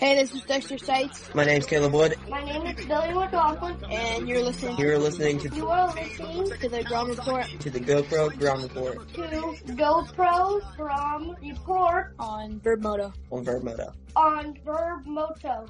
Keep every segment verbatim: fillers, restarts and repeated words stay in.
Hey, this is Dexter Seitz. My name's Caleb Wood. My name is Billy McLaughlin. And you're listening. You're listening to. You are listening to the Ground Report. To the GoPro Ground Report. To GoPro Ground Report on VurbMoto. On VurbMoto. On VurbMoto.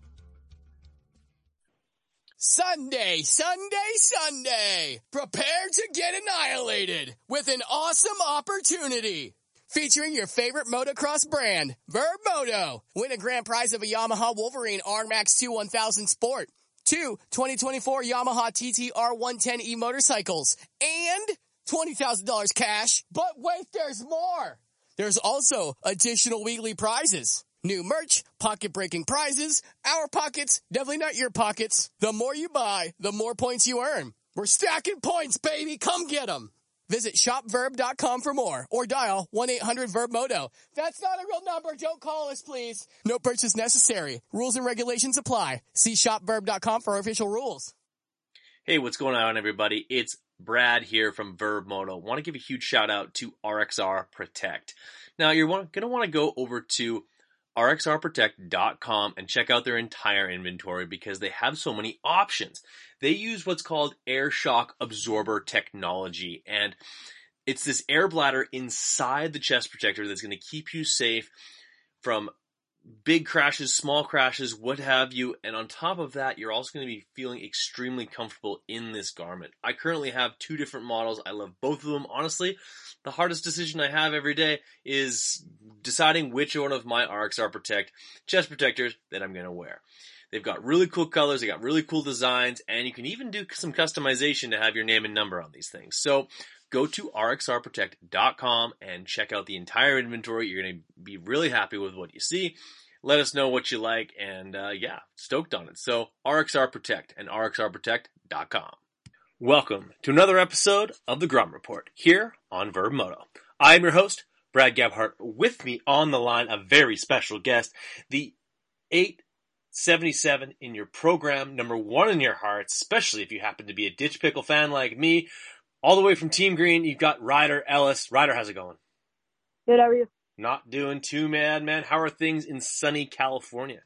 Sunday, Sunday, Sunday. Prepare to get annihilated with an awesome opportunity. Featuring your favorite motocross brand, VurbMoto. Win a grand prize of a Yamaha Wolverine R MAX two one thousand Sport. Two twenty twenty-four Yamaha T T R one ten E motorcycles. And twenty thousand dollars cash. But wait, there's more. There's also additional weekly prizes. New merch, pocket-breaking prizes, our pockets, definitely not your pockets. The more you buy, the more points you earn. We're stacking points, baby. Come get them. Visit shop verb dot com for more or dial one eight hundred verb moto. That's not a real number. Don't call us, please. No purchase necessary. Rules and regulations apply. See shop verb dot com for official rules. Hey, what's going on, everybody? It's Brad here from VurbMoto. Want to give a huge shout out to R X R Protect. Now, you're going to want to go over to R X R protect dot com and check out their entire inventory because they have so many options. They use what's called air shock absorber technology, and it's this air bladder inside the chest protector that's going to keep you safe from big crashes, small crashes, what have you. And on top of that, you're also going to be feeling extremely comfortable in this garment. I currently have two different models. I love both of them. Honestly, the hardest decision I have every day is deciding which one of my R X R Protect chest protectors that I'm going to wear. They've got really cool colors, they got really cool designs, and you can even do some customization to have your name and number on these things. So go to R X R protect dot com and check out the entire inventory. You're going to be really happy with what you see. Let us know what you like, and uh, yeah, stoked on it. So R X R Protect and R X R protect dot com. Welcome to another episode of the Ground Report here on VurbMoto. I'm your host, Brad Gebhart. With me on the line, a very special guest, the eight seventy-seven in your program, number one in your heart, especially if you happen to be a Ditch Pickle fan like me. All the way from Team Green, you've got Ryder Ellis. Ryder, how's it going? Good, how are you? Not doing too bad, man. How are things in sunny California?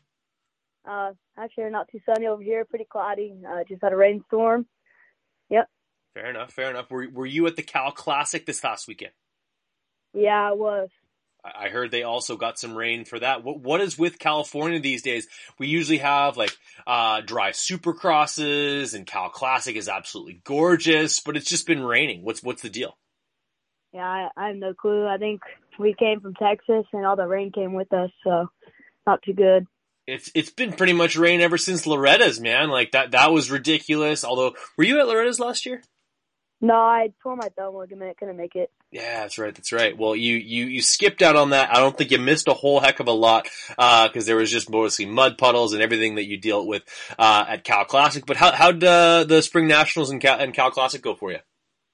Uh, actually, not too sunny over here. Pretty cloudy. Uh, just had a rainstorm. Yep. Fair enough, fair enough. Were, were you at the Cal Classic this last weekend? Yeah, I was. I heard they also got some rain for that. What What is with California these days? We usually have like uh, dry supercrosses, and Cal Classic is absolutely gorgeous, but it's just been raining. What's What's the deal? Yeah, I, I have no clue. I think we came from Texas, and all the rain came with us, so not too good. It's It's been pretty much rain ever since Loretta's, man. Like that that was ridiculous. Although, were you at Loretta's last year? No, I tore my thumb ligament, couldn't make it. Yeah, that's right, that's right. Well, you, you, you skipped out on that. I don't think you missed a whole heck of a lot, uh, cause there was just mostly mud puddles and everything that you dealt with, uh, at Cal Classic. But how, how'd, uh, the Spring Nationals and Cal, and Cal Classic go for you?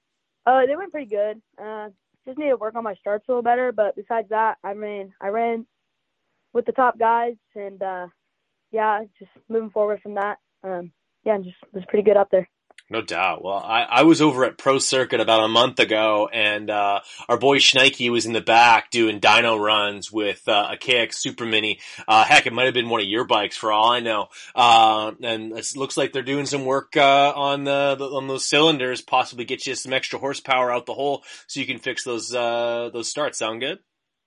Uh, they went pretty good. Uh, just need to work on my starts a little better, but besides that, I ran, I ran with the top guys, and, uh, yeah, just moving forward from that. Um, yeah, just was pretty good up there. No doubt. Well, I, I was over at Pro Circuit about a month ago, and uh our boy Schneike was in the back doing dyno runs with uh, a K X Super Mini. Uh heck, it might have been one of your bikes for all I know. Uh, and it looks like they're doing some work uh on the, the on those cylinders, possibly get you some extra horsepower out the hole so you can fix those uh those starts. Sound good?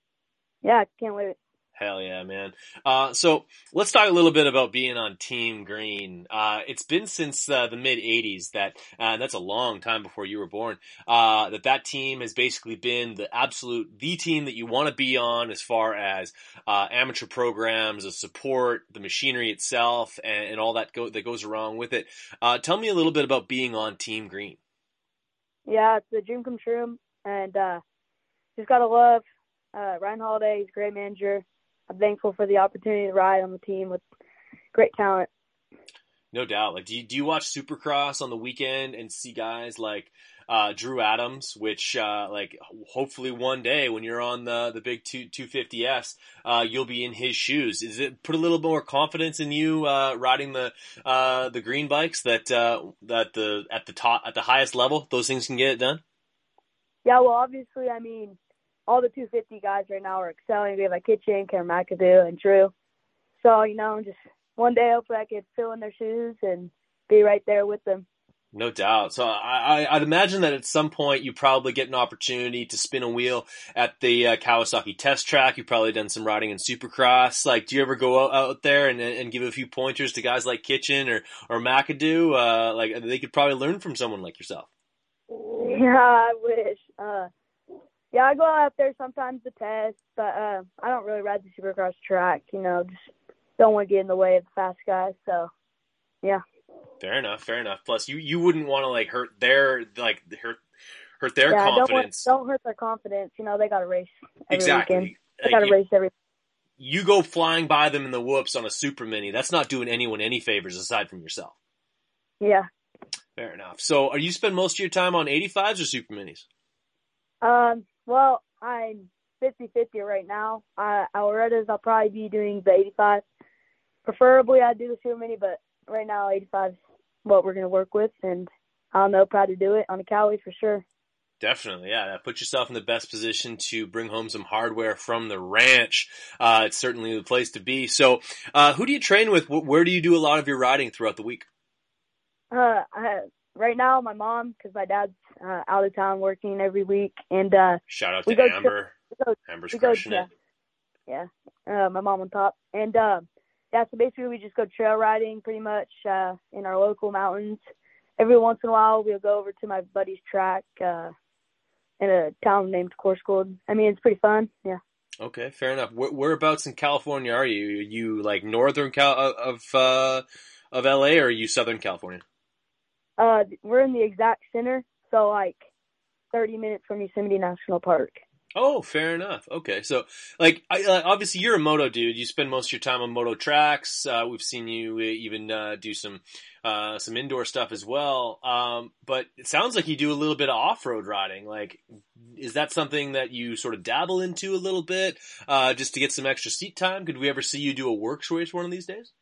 Yeah, can't wait. Hell yeah, man. Uh, so let's talk a little bit about being on Team Green. Uh, it's been since uh, the mid eighties that, uh, and that's a long time before you were born, uh, that that team has basically been the absolute, the team that you want to be on as far as, uh, amateur programs, the support, the machinery itself, and, and all that go, that goes along with it. Uh, tell me a little bit about being on Team Green. Yeah, it's a dream come true, and, uh, just gotta love, uh, Ryan Holiday. He's a great manager. I'm thankful for the opportunity to ride on the team with great talent. No doubt. Like, do you, do you watch Supercross on the weekend and see guys like uh, Drew Adams, which uh, like hopefully one day when you're on the the big two two fifty S, uh, you'll be in his shoes. Is it put a little more confidence in you uh, riding the uh, the green bikes that uh, that the at the top at the highest level those things can get it done? Yeah, well, obviously, I mean, all the two fifty guys right now are excelling. We have like Kitchen, Cameron McAdoo, and Drew. So, you know, just one day hopefully I could fill in their shoes and be right there with them. No doubt. So I, I, I'd imagine that at some point you probably get an opportunity to spin a wheel at the uh, Kawasaki test track. You've probably done some riding in Supercross. Like, do you ever go out, out there and, and give a few pointers to guys like Kitchen or, or McAdoo? Uh, like, they could probably learn from someone like yourself. Yeah, I wish. Uh, yeah, I go out there sometimes to test, but uh, I don't really ride the Supercross track. You know, just don't want to get in the way of the fast guys. So, yeah. Fair enough, fair enough. Plus, you, you wouldn't want to like hurt their like hurt hurt their yeah, confidence. Don't, want, don't hurt their confidence. You know, they got to race every exactly. weekend. They Like, got to you, race every. You go flying by them in the whoops on a Super Mini. That's not doing anyone any favors aside from yourself. Yeah. Fair enough. So, are you spend most of your time on eighty-fives or Super Minis? Um. Well, I'm fifty-fifty right now. I Alretta's I'll probably be doing the eighty-five. Preferably, I'd do the Super Mini, but right now, eighty-five is what we're going to work with, and I don't know, proud to do it on a Cowie for sure. Definitely, yeah. That puts yourself in the best position to bring home some hardware from the ranch. Uh, it's certainly the place to be. So, uh, who do you train with? Where do you do a lot of your riding throughout the week? Uh, I, right now, my mom, because my dad's uh, out of town working every week, and uh, shout out we to go Amber. we go, Amber's we go, crushing yeah, it. Yeah, uh, my mom on top, and uh, yeah. So basically, we just go trail riding pretty much uh, in our local mountains. Every once in a while, we'll go over to my buddy's track uh, in a town named Corscold. I mean, it's pretty fun. Yeah. Okay, fair enough. Where, whereabouts in California are you? Are you like northern Cal of uh, of L A, or are you Southern California? Uh, we're in the exact center, so like thirty minutes from Yosemite National Park. Oh, fair enough. Okay, so like, I, uh, obviously you're a moto dude. You spend most of your time on moto tracks. Uh, we've seen you even uh, do some uh, some indoor stuff as well. Um, but it sounds like you do a little bit of off-road riding. Like, is that something that you sort of dabble into a little bit, uh, just to get some extra seat time? Could we ever see you do a works race one of these days?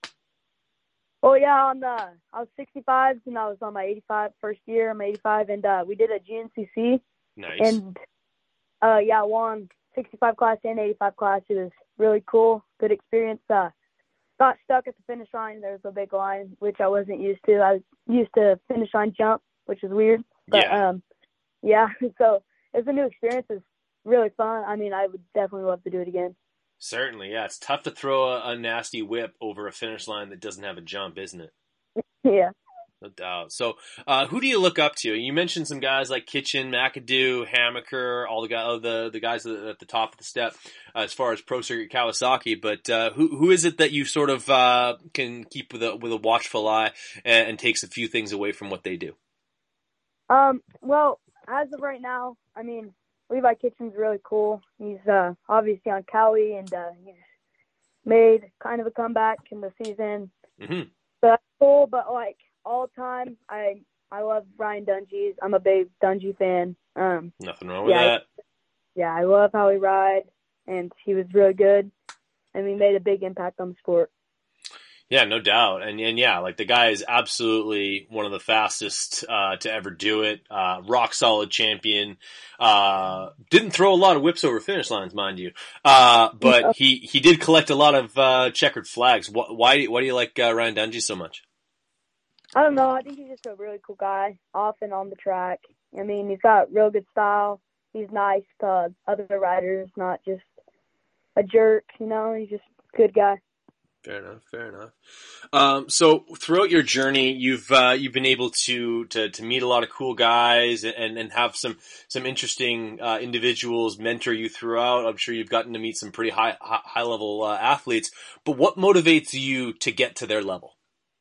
Oh yeah, on the I was sixty-five and I was on my eighty-five first year. I'm eighty-five, and uh, we did a G N C C. Nice. And uh, yeah, I won sixty-five class and eighty-five class. It was really cool, good experience. Uh, got stuck at the finish line. There was a big line, which I wasn't used to. I was used to finish line jump, which is weird. But yeah, um, yeah. So it's a new experience. It's really fun. I mean, I would definitely love to do it again. Certainly, yeah. It's tough to throw a, a nasty whip over a finish line that doesn't have a jump, isn't it? Yeah. No doubt. So, uh, who do you look up to? You mentioned some guys like Kitchen, McAdoo, Hammaker, all the guys, the the guys at the top of the step uh, as far as Pro Circuit Kawasaki. But uh, who who is it that you sort of uh, can keep with a with a watchful eye and, and takes a few things away from what they do? Um. Well, as of right now, I mean, Levi Kitchen's really cool. He's uh, obviously on Cowie, and uh, he's made kind of a comeback in the season. Mm-hmm. So that's cool, but like all time, I I love Ryan Dungey. I'm a big Dungey fan. Um, Nothing wrong with yeah, that. I, yeah, I love how he rides, and he was really good, and he made a big impact on the sport. Yeah, no doubt. And and yeah, like the guy is absolutely one of the fastest uh, to ever do it. Uh, rock solid champion. Uh, didn't throw a lot of whips over finish lines, mind you. Uh, but he, he did collect a lot of uh, checkered flags. Why, why, why do you like uh, Ryan Dungey so much? I don't know. I think he's just a really cool guy, off and on the track. I mean, he's got real good style. He's nice to other riders, not just a jerk, you know. He's just a good guy. Fair enough. Fair enough. Um, so throughout your journey, you've uh, you've been able to, to to meet a lot of cool guys and and have some some interesting uh, individuals mentor you throughout. I'm sure you've gotten to meet some pretty high high, high level uh, athletes. But what motivates you to get to their level?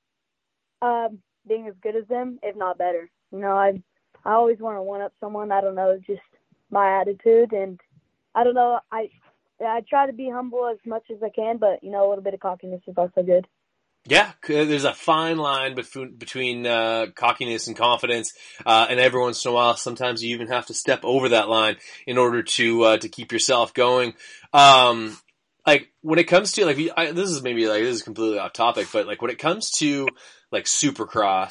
Um, being as good as them, if not better. You know, I I always want to one up someone. I don't know, it's just my attitude, and I don't know. I. I try to be humble as much as I can, but, you know, a little bit of cockiness is also good. Yeah, there's a fine line between, between uh, cockiness and confidence, uh, and every once in a while, sometimes you even have to step over that line in order to uh, to keep yourself going. Um, like, when it comes to, like, I, this is maybe, like, this is completely off topic, but, like, when it comes to, like, Supercross,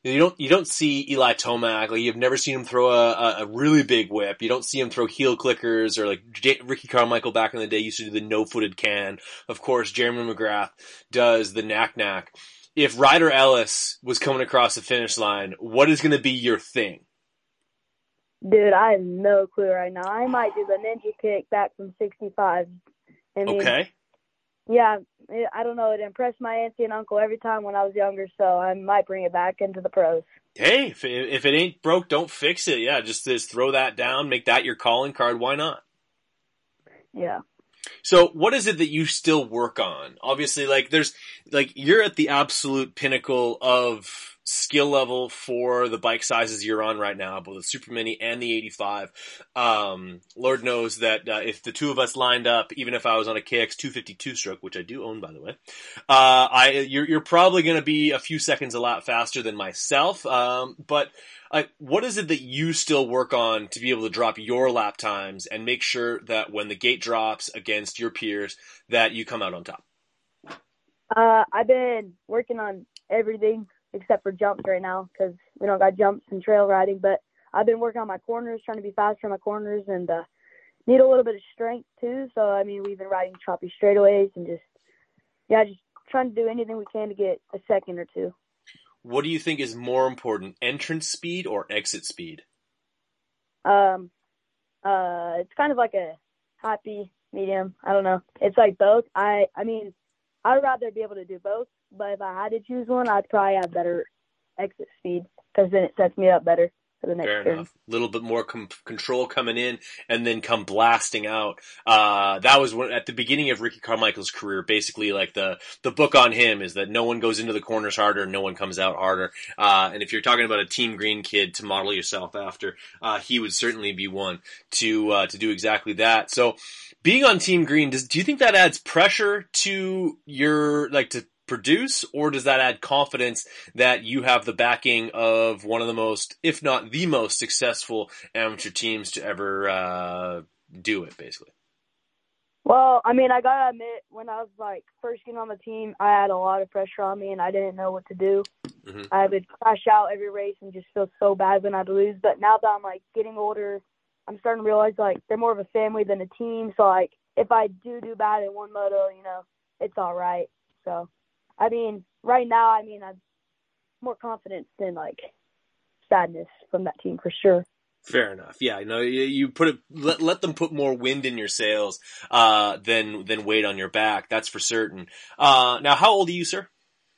You don't you don't see Eli Tomac, like you've never seen him throw a, a, a really big whip. You don't see him throw heel clickers, or like J- Ricky Carmichael back in the day used to do the no-footed can. Of course, Jeremy McGrath does the knack-knack. If Ryder Ellis was coming across the finish line, what is going to be your thing? Dude, I have no clue right now. I might do the ninja kick back from sixty-five. I mean, Okay. Yeah, it, I don't know. It impressed my auntie and uncle every time when I was younger, so I might bring it back into the pros. Hey, if it, if it ain't broke, don't fix it. Yeah, just, just throw that down, make that your calling card. Why not? Yeah. So what is it that you still work on? Obviously, like there's, like you're at the absolute pinnacle of skill level for the bike sizes you're on right now, both the Super Mini and the eighty-five. Um, Lord knows that uh, if the two of us lined up, even if I was on a K X two fifty-two stroke, which I do own, by the way, uh, I you're, you're probably going to be a few seconds a lot faster than myself. Um, but uh, what is it that you still work on to be able to drop your lap times and make sure that when the gate drops against your peers, that you come out on top? Uh, I've been working on everything except for jumps right now because we don't got jumps and trail riding. But I've been working on my corners, trying to be faster on my corners, and uh, need a little bit of strength too. So, I mean, we've been riding choppy straightaways and just, yeah, just trying to do anything we can to get a second or two. What do you think is more important, entrance speed or exit speed? Um, uh, it's kind of like a happy medium. I don't know. It's like both. I, I mean, I'd rather be able to do both, but if I had to choose one, I'd probably have better exit speed because then it sets me up better for the next Fair turn. enough. A little bit more com- control coming in and then come blasting out. Uh, that was when, at the beginning of Ricky Carmichael's career, basically like the, the book on him is that no one goes into the corners harder, no one comes out harder. Uh, and if you're talking about a Team Green kid to model yourself after, uh, he would certainly be one to, uh, to do exactly that. So being on Team Green, does, do you think that adds pressure to your, like to produce, or does that add confidence that you have the backing of one of the most, if not the most successful amateur teams to ever uh, do it, basically? Well, I mean, I gotta admit, when I was like first getting on the team, I had a lot of pressure on me and I didn't know what to do. Mm-hmm. I would crash out every race and just feel so bad when I'd lose. But now that I'm like getting older, I'm starting to realize like they're more of a family than a team. So like if I do do bad in one moto, you know, it's all right. So I mean, right now, I mean, I'm more confident than like sadness from that team for sure. Fair enough. Yeah, no, you, you put it. Let, let them put more wind in your sails uh, than than weight on your back. That's for certain. Uh, now, how old are you, sir?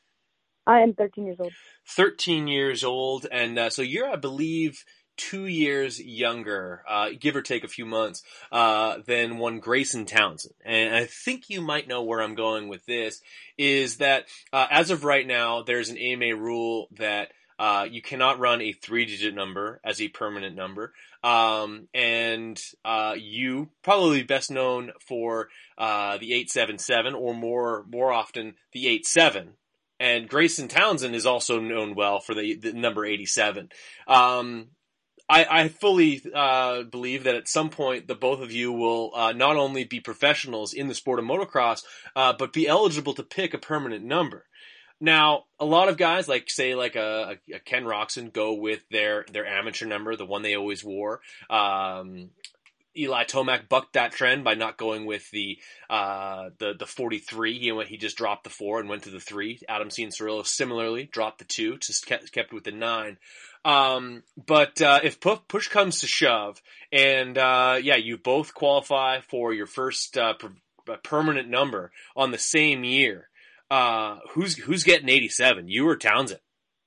I am thirteen years old. Thirteen years old, and uh, so you're, I believe, two years younger, uh, give or take a few months, uh, than one Grayson Townsend. And I think you might know where I'm going with this, is that, uh, as of right now, there's an A M A rule that, uh, you cannot run a three-digit number as a permanent number. Um, and, uh, you probably best known for, uh, the eight seven seven, or more, more often, the eight seven. And Grayson Townsend is also known well for the, the number eighty-seven. Um, I, I fully uh, believe that at some point the both of you will uh, not only be professionals in the sport of motocross, uh, but be eligible to pick a permanent number. Now, a lot of guys, like say like a, a Ken Roczen, go with their their amateur number, the one they always wore. Um, Eli Tomac bucked that trend by not going with the uh, the the forty-three. He went, he just dropped the four and went to the three. Adam Cianciarulo similarly dropped the two, just kept, kept with the nine. Um, but, uh, if push comes to shove and, uh, yeah, you both qualify for your first, uh, per- permanent number on the same year, uh, who's, who's getting eighty-seven? You or Townsend?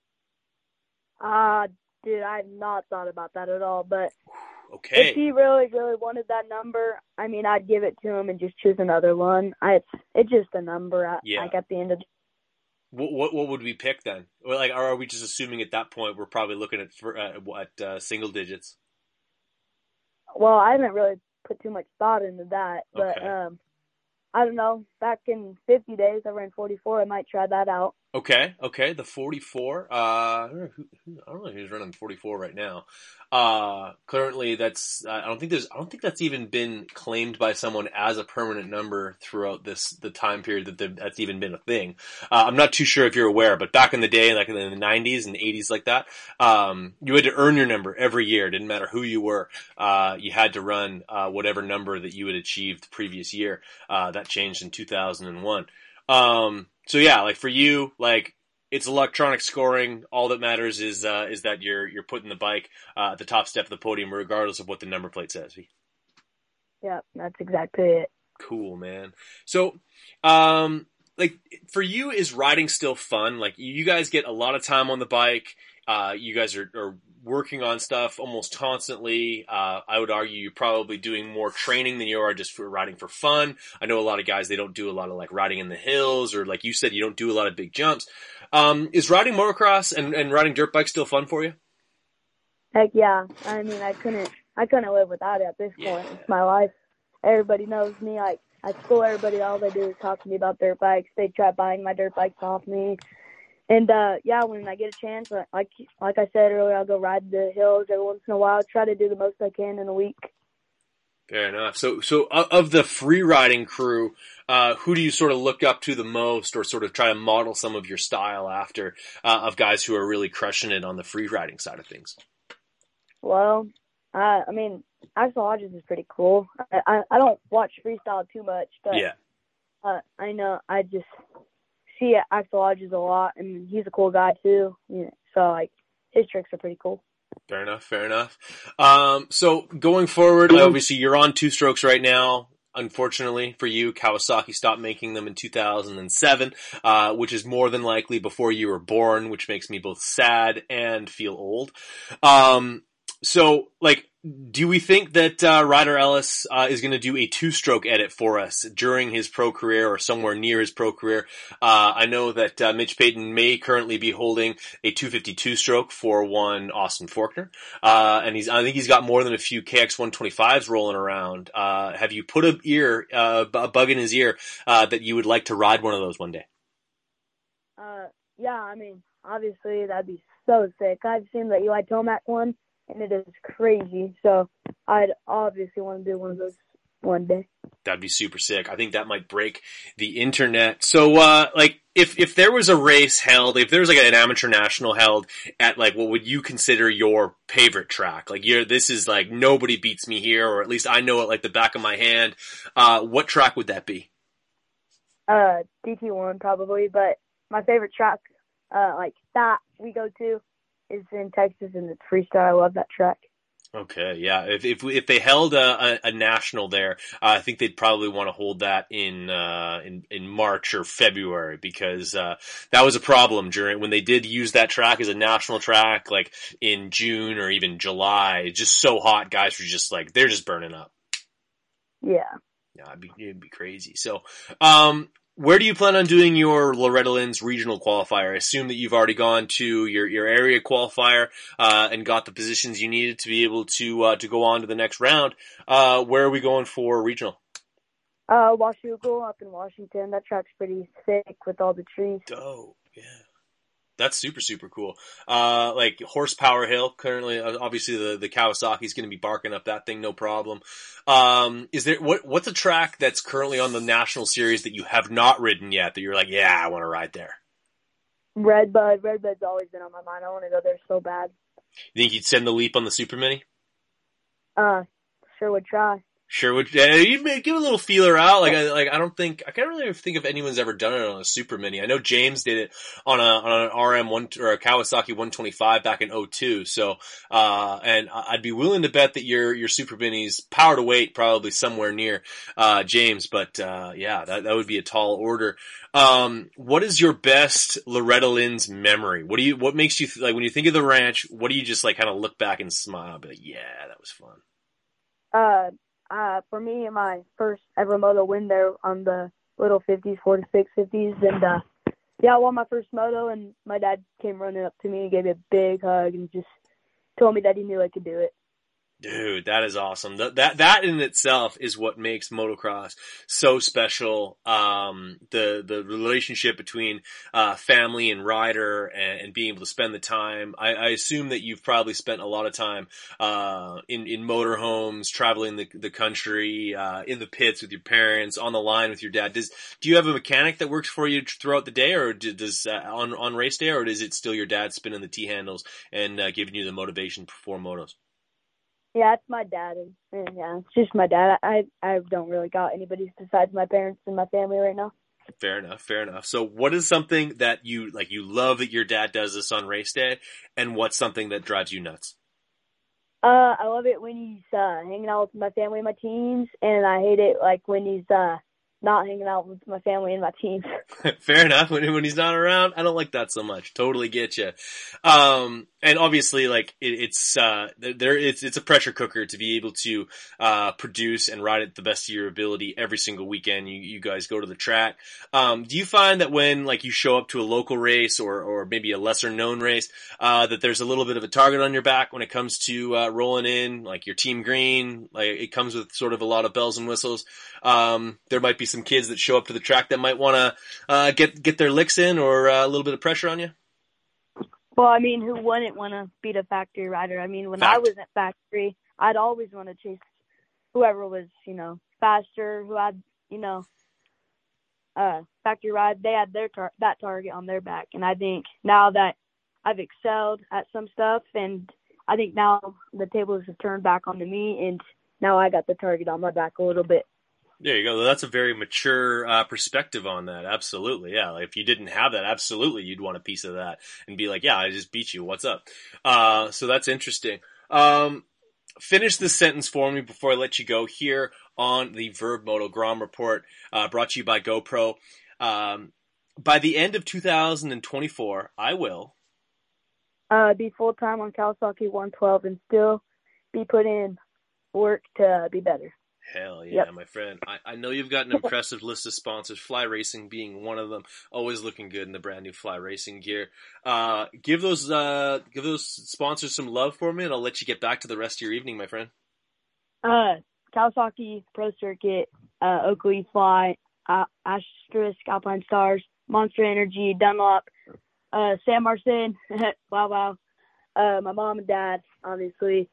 Uh, dude, I've not thought about that at all, but okay. If he really, really wanted that number, I mean, I'd give it to him and just choose another one. I, it's, it's just a number at, yeah. like at the end of the What, what what would we pick then? Or like, or are we just assuming at that point we're probably looking at for, uh, what uh, single digits? Well, I haven't really put too much thought into that, but okay. um, I don't know. Back in fifty days, I ran forty-four. I might try that out. Okay, okay, the forty-four. Uh, I don't know, who, who, I don't know who's running the forty-four right now. Uh, currently, that's I don't think there's I don't think that's even been claimed by someone as a permanent number throughout this the time period that the, that's even been a thing. Uh, I'm not too sure if you're aware, but back in the day, like in the nineties and eighties, like that, um, you had to earn your number every year. It didn't matter who you were. Uh, you had to run uh, whatever number that you had achieved the previous year. Uh, that changed in two thousand one. Um, So yeah, like for you, like it's electronic scoring. All that matters is uh, is that you're you're putting the bike uh, at the top step of the podium, regardless of what the number plate says. Yeah, that's exactly it. Cool, man. So, um, like for you, is riding still fun? Like you guys get a lot of time on the bike. Uh, you guys are, are working on stuff almost constantly. Uh, I would argue you're probably doing more training than you are just for riding for fun. I know a lot of guys, they don't do a lot of like riding in the hills, or like you said, you don't do a lot of big jumps. Um, is riding motocross and, and riding dirt bikes still fun for you? Heck yeah. I mean, I couldn't, I couldn't live without it at this Yeah. point. It's my life. Everybody knows me. Like at school, everybody, all they do is talk to me about dirt bikes. They try buying my dirt bikes off me. And, uh, yeah, when I get a chance, like, like I said earlier, I'll go ride the hills every once in a while, try to do the most I can in a week. Fair enough. So, so of the free riding crew, uh, who do you sort of look up to the most, or sort of try to model some of your style after, uh, of guys who are really crushing it on the free riding side of things? Well, uh, I mean, Axel Hodges is pretty cool. I, I, I don't watch freestyle too much, but Yeah. uh, I know I just see Axel Hodges a lot, and he's a cool guy too. You know, so like his tricks are pretty cool. Fair enough. Fair enough. Um, so going forward, obviously you're on two strokes right now. Unfortunately for you, Kawasaki stopped making them in two thousand seven, uh, which is more than likely before you were born, which makes me both sad and feel old. Um, so like, do we think that uh, Ryder Ellis uh, is going to do a two-stroke edit for us during his pro career or somewhere near his pro career? Uh, I know that uh, Mitch Payton may currently be holding a two fifty-two stroke for one Austin Forkner, uh, and he's I think he's got more than a few K X one twenty-fives rolling around. Uh, have you put a ear uh, a bug in his ear uh, that you would like to ride one of those one day? Uh, yeah, I mean, obviously that'd be so sick. I've seen the Eli Tomac one, and it is crazy. So I'd obviously want to do one of those one day. That'd be super sick. I think that might break the internet. So, uh, like, if, if there was a race held, if there was like an amateur national held at like, what would you consider your favorite track? Like, you're, this is like, nobody beats me here, or at least I know it like the back of my hand. Uh, what track would that be? Uh, D T one probably, but my favorite track, uh, like that we go to is in Texas, and it's freestyle. I love that track. Okay, yeah. If if if they held a, a, a national there, uh, I think they'd probably want to hold that in uh, in in March or February, because uh, that was a problem during when they did use that track as a national track, like in June or even July. It's just so hot, guys were just like they're just burning up. Yeah. Yeah, it'd be it'd be crazy. So, um. Where do you plan on doing your Loretta Lynn's regional qualifier? I assume that you've already gone to your, your area qualifier, uh, and got the positions you needed to be able to, uh, to go on to the next round. Uh, where are we going for regional? Uh, Washougal up in Washington. That track's pretty thick with all the trees. Oh, yeah. That's super, super cool. Uh, like Horsepower Hill, currently, obviously the, the Kawasaki's going to be barking up that thing, no problem. Um, is there, what, what's a track that's currently on the national series that you have not ridden yet that you're like, yeah, I want to ride there? Redbud. Redbud's always been on my mind. I want to go there so bad. You think you'd send the leap on the Super Mini? Uh, sure would try. Sure would. Uh, you may give a little feeler out. Like, I, like I don't think I can't really think if anyone's ever done it on a Super Mini. I know James did it on a on an R M one or a Kawasaki one twenty-five back in oh two. So, uh, and I'd be willing to bet that your your Super Mini's power to weight probably somewhere near uh James. But uh, yeah, that that would be a tall order. Um, what is your best Loretta Lynn's memory? What do you? What makes you th- like when you think of the ranch? What do you just like kind of look back and smile? Be like, yeah, that was fun. Uh. Uh, for me, my first ever moto win there on the little fifties, forty-six fifties, and uh, yeah, I won my first moto, and my dad came running up to me and gave me a big hug and just told me that he knew I could do it. Dude, that is awesome. That, that, that in itself is what makes motocross so special. Um, the, the relationship between, uh, family and rider and, and being able to spend the time. I, I assume that you've probably spent a lot of time, uh, in, in motorhomes, traveling the, the country, uh, in the pits with your parents, on the line with your dad. Does, do you have a mechanic that works for you throughout the day, or does, uh, on, on race day, or is it still your dad spinning the T handles and, uh, giving you the motivation for motos? Yeah, it's my dad. And, and yeah, it's just my dad. I I don't really got anybody besides my parents and my family right now. Fair enough, fair enough. So what is something that you, like, you love that your dad does this on race day, and what's something that drives you nuts? Uh, I love it when he's uh, hanging out with my family and my teams, and I hate it, like, when he's uh, not hanging out with my family and my teams. Fair enough. When, when he's not around, I don't like that so much. Totally get you. Um, and obviously, like, it, it's, uh, there, it's, it's a pressure cooker to be able to, uh, produce and ride at the best of your ability every single weekend. You, you guys go to the track. Um, do you find that when, like, you show up to a local race or, or maybe a lesser known race, uh, that there's a little bit of a target on your back when it comes to, uh, rolling in, like your team green? Like, it comes with sort of a lot of bells and whistles. Um, there might be some kids that show up to the track that might want to, uh, get, get their licks in, or uh, a little bit of pressure on you. Well, I mean, who wouldn't want to beat a factory rider? I mean, when Fact. I was at factory, I'd always want to chase whoever was, you know, faster, who had, you know, uh, factory ride. They had their tar- that target on their back. And I think now that I've excelled at some stuff, and I think now the tables have turned back onto me, and now I got the target on my back a little bit. There you go. That's a very mature uh, perspective on that. Absolutely. Yeah. Like, if you didn't have that, absolutely, you'd want a piece of that and be like, yeah, I just beat you. What's up? Uh, so that's interesting. Um, finish this sentence for me before I let you go here on the Verb Moto Grom Report, uh, brought to you by GoPro. Um, by the end of two thousand twenty-four, I will Uh, be full-time on Kawasaki one twelve and still be put in work to be better. Hell yeah, Yep. my friend. I, I know you've got an impressive list of sponsors, Fly Racing being one of them. Always looking good in the brand new Fly Racing gear. Uh, give those, uh, give those sponsors some love for me, and I'll let you get back to the rest of your evening, my friend. Uh, Kawasaki Pro Circuit, uh, Oakley Fly, uh, Asterisk Alpine Stars, Monster Energy, Dunlop, uh, Sam Marcin, wow, wow, uh, my mom and dad, obviously,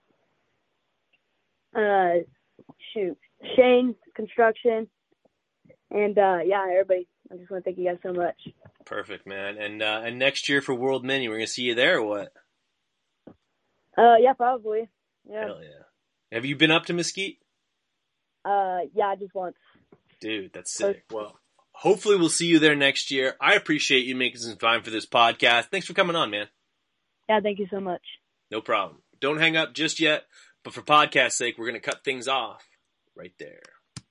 uh, shoot, Shane Construction, and, uh, yeah, everybody. I just want to thank you guys so much. Perfect, man. And, uh, and next year for World Mini, we're going to see you there or what? Uh, yeah, probably. Yeah. Hell yeah. Have you been up to Mesquite? Uh, yeah, just once. Dude, that's sick. Well, hopefully we'll see you there next year. I appreciate you making some time for this podcast. Thanks for coming on, man. Yeah, thank you so much. No problem. Don't hang up just yet, but for podcast sake, we're going to cut things off right there.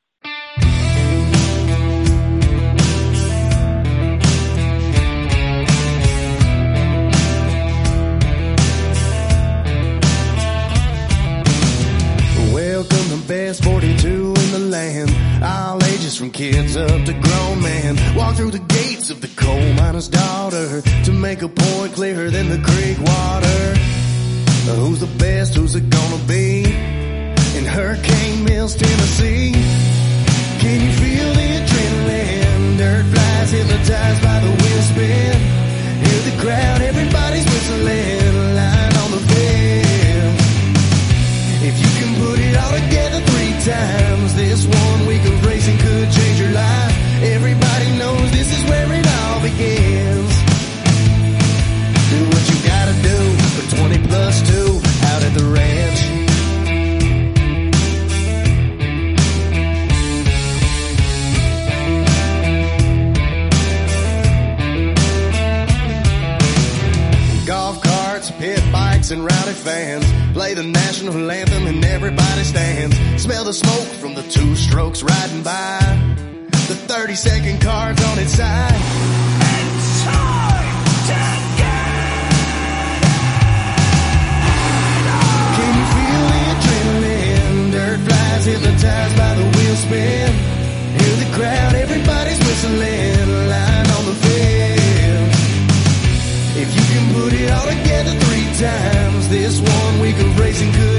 Welcome to Best forty-two in the land. All ages from kids up to grown men. Walk through the gates of the coal miner's daughter to make a point clearer than the creek water. Who's the best? Who's it gonna be? In Hurricane Mills, Tennessee. Can you feel the adrenaline? Dirt flies hypnotized by the wheel spin. Hear the crowd, everybody's whistling. Line on the fence. If you can put it all together three times, this one week of racing could change your life. Everybody knows this is where it all begins. Do what you gotta do for twenty plus two out at the ranch. Golf carts, pit bikes, and rowdy fans play the national anthem and everybody stands. Smell the smoke from the two strokes riding by. The thirty second card's on its side. It's time to get it. Can you feel the adrenaline? Dirt flies hypnotized by the wheel spin. Hear the crowd, everybody's whistling. Line on the fence. If you can put it all together three times, this one week of racing could